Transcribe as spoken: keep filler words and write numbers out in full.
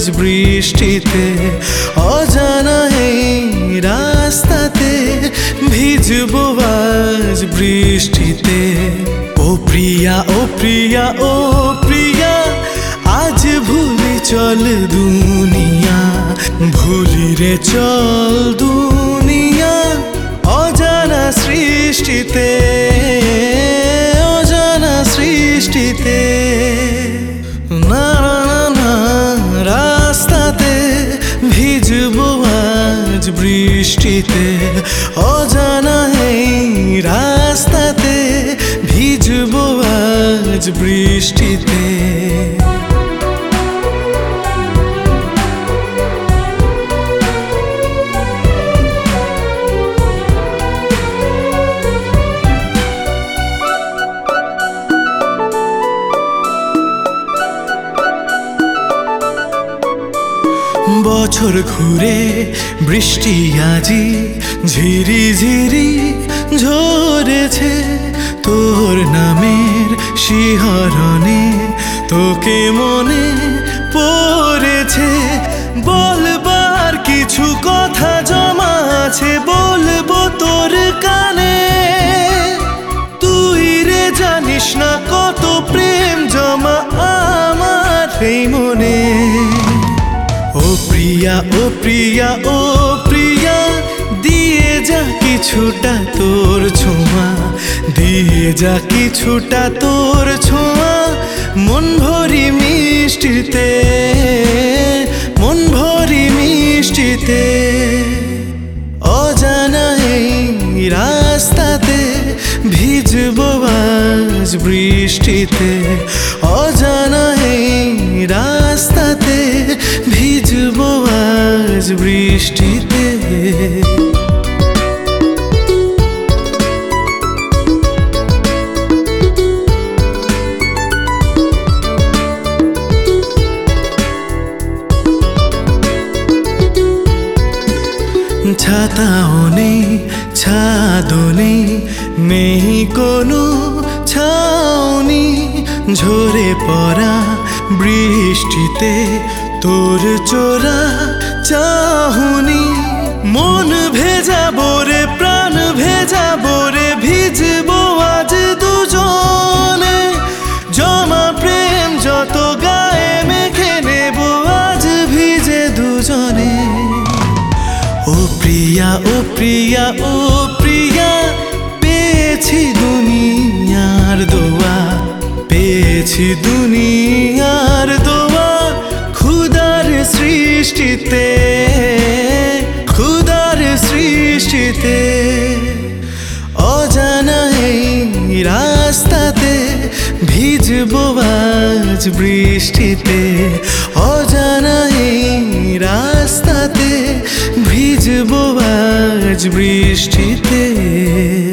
বৃষ্টিতে অজানা এই রাস্তাতে ভিজবো আজ বৃষ্টিতে। ও প্রিয়া ও প্রিয়া ও প্রিয়া আজ ভুলি চল দুনিয়া, ভুলি রে চল দুনিয়া অজানা সৃষ্টিতে, অজানা সৃষ্টিতে। না না না রাস্তাতে ভিজবো আজ বৃষ্টিতে, অজানা এই রাস্তাতে ভিজবো আজ বৃষ্টিতে। বছর ঘুরে বৃষ্টি আজি ঝিরি ঝিরি ঝরেছে, তোর নামের শিহরণে তোকে মনে পড়েছে। বলবার কিছু কথা জমা আছে, বলবো তোর কানে। তুই রে জানিস না কত প্রেম জমা আমার এই মনে। ও প্রিয়া ও প্রিয়া ও প্রিয়া দিয়ে যা কিছুটা তোর ছোঁয়া, দিয়ে যা কিছুটা তোর ছোঁয়া মন ভরি মিষ্টিতে, মন ভরি মিষ্টিতে। অজানা এই রাস্তাতে ভিজবো আজ বৃষ্টিতে, অজানা এই রাস্তাতে ভিজবো আজ বৃষ্টিতে। ছাতাও নেই ছাদও নেই, নেই কোনো ছাউনি, ঝরে পড়া বৃষ্টিতে তোর চোরা চাহুনি। মন ভেজাবো রে প্রাণ ভেজাবো রে ভিজবো আজ দুজনে, জমা প্রেম যত গায়ে মেখে নেবো আজ ভিজে দুজনে। ও প্রিয়া ও প্রিয়া ও প্রিয়া পেয়েছি দুনিয়ার দোয়া, পেয়েছি দুনিয়ার দোয়া খুদার সৃষ্টিতে, খুদার সৃষ্টিতে। অজানা এই রাস্তাতে ভিজবো আজ বৃষ্টিতে, অজানা এই রাস্তাতে ভিজবো আজ বৃষ্টিতে।